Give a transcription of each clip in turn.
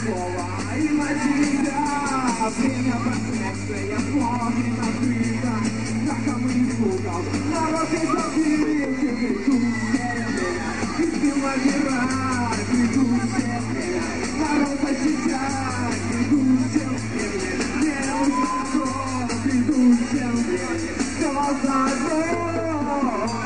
слова и навсегда. Время последствия смотрит открыто, на кому не слухал. Народ не забил, ты ведут все время, и сила мира, ведут все время. Народ защищает, ведут все время, не нужна кровь, ведут все время. Голоса одно.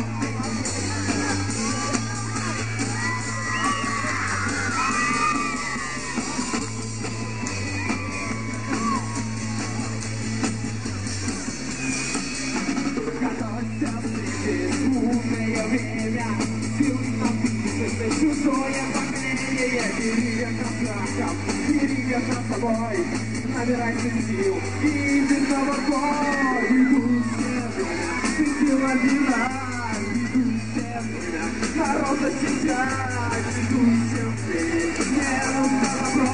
Умное время, сил написано, чужое поколение. Бери это страхом, бери это с собой, набирайся сил и иди за водой. Ведут все время, ты сила мира, ведут все время, народ защищать, ведут все время, не нужно вопрос.